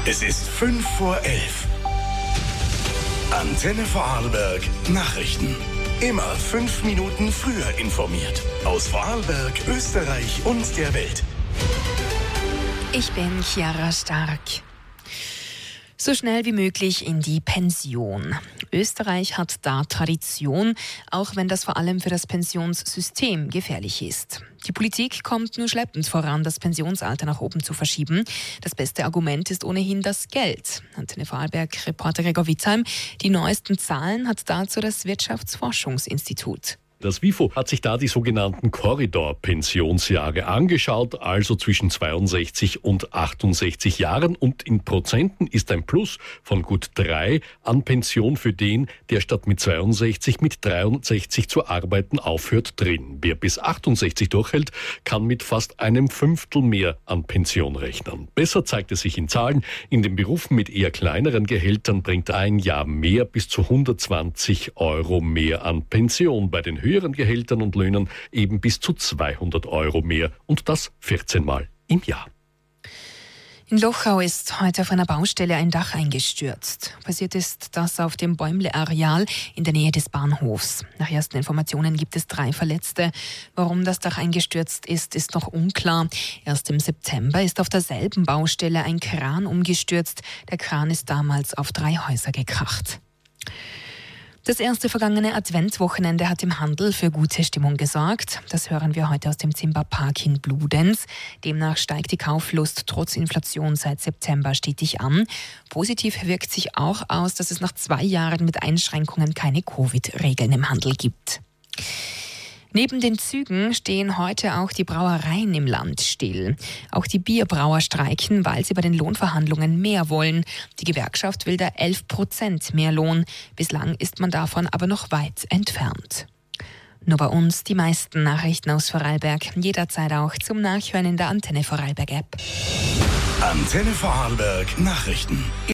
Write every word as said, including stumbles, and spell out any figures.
Es ist fünf vor elf. Antenne Vorarlberg Nachrichten. Immer fünf Minuten früher informiert. Aus Vorarlberg, Österreich und der Welt. Ich bin Chiara Stark. So schnell wie möglich in die Pension. Österreich hat da Tradition, auch wenn das vor allem für das Pensionssystem gefährlich ist. Die Politik kommt nur schleppend voran, das Pensionsalter nach oben zu verschieben. Das beste Argument ist ohnehin das Geld. Antenne Vorarlberg-Reporter Gregor Wittheim. Die neuesten Zahlen hat dazu das Wirtschaftsforschungsinstitut. Das WIFO hat sich da die sogenannten Korridor-Pensionsjahre angeschaut, also zwischen zweiundsechzig und achtundsechzig Jahren. Und in Prozenten ist ein Plus von gut drei an Pension für den, der statt mit zweiundsechzig mit dreiundsechzig zu arbeiten aufhört, drin. Wer bis achtundsechzig durchhält, kann mit fast einem Fünftel mehr an Pension rechnen. Besser zeigt es sich in Zahlen. In den Berufen mit eher kleineren Gehältern bringt ein Jahr mehr bis zu hundertzwanzig Euro mehr an Pension. Bei den höheren Gehältern und Löhnen eben bis zu zweihundert Euro mehr und das vierzehn Mal im Jahr. In Lochau ist heute auf einer Baustelle ein Dach eingestürzt. Passiert ist das auf dem Bäumle-Areal in der Nähe des Bahnhofs. Nach ersten Informationen gibt es drei Verletzte. Warum das Dach eingestürzt ist, ist noch unklar. Erst im September ist auf derselben Baustelle ein Kran umgestürzt. Der Kran ist damals auf drei Häuser gekracht. Das erste vergangene Adventswochenende hat im Handel für gute Stimmung gesorgt. Das hören wir heute aus dem Zimmerpark in Bludenz. Demnach steigt die Kauflust trotz Inflation seit September stetig an. Positiv wirkt sich auch aus, dass es nach zwei Jahren mit Einschränkungen keine Covid-Regeln im Handel gibt. Neben den Zügen stehen heute auch die Brauereien im Land still. Auch die Bierbrauer streiken, weil sie bei den Lohnverhandlungen mehr wollen. Die Gewerkschaft will da elf Prozent mehr Lohn. Bislang ist man davon aber noch weit entfernt. Nur bei uns die meisten Nachrichten aus Vorarlberg. Jederzeit auch zum Nachhören in der Antenne Vorarlberg App. Antenne Vorarlberg Nachrichten.